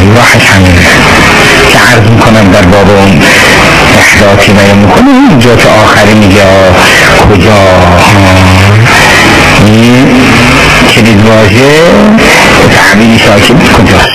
راحت همینه که عرض میکنم در باب اون احداثی بیان میکنه اینجا که آخری میگه کجا این کلید واژه تعبیری ساکن کجاست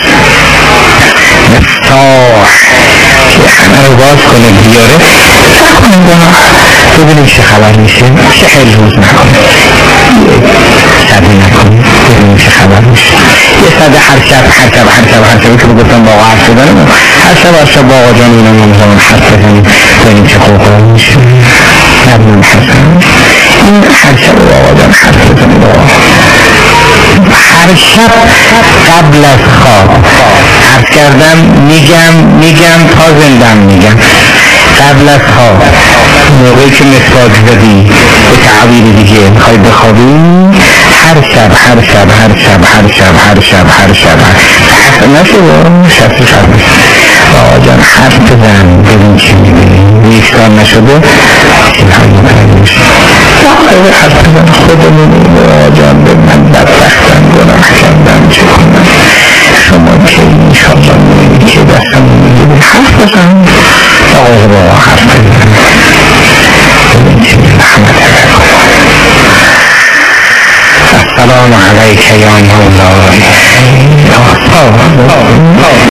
مفتاح که همه رو باز کنه بیاره نکنه گناه ببینیم چه خبر میشه چه حلوز نکنه صدی نکنه ببینیم چه خبر میشه یه صده هر شب که بگفتم با آقا حرف شدنم هر شب با آقا جان اینم همزمان حرف بزنیم ببینیم چه خوب میشه نبینیم حسن این هر شب با آقا جان حرف بزنیم هر شب قبل از خواب عرض کردم میگم تا زندم میگم قبل از خواب موقعی که مسواک زدی به تعبیر دیگه میخوای بخوابی هر شب نشده شب آقا جان حرف بزن ببین چی میبینی یک سال نشده اینهای متعلیم حرف بزن خودمون آقا جان به من بدبختم گناه کردم چه کنم شما که انشاءالله میبینی که دستم میبینی حرف بزن آقا با حرف بزن ببین چی رحمت السلام علیک یا مولا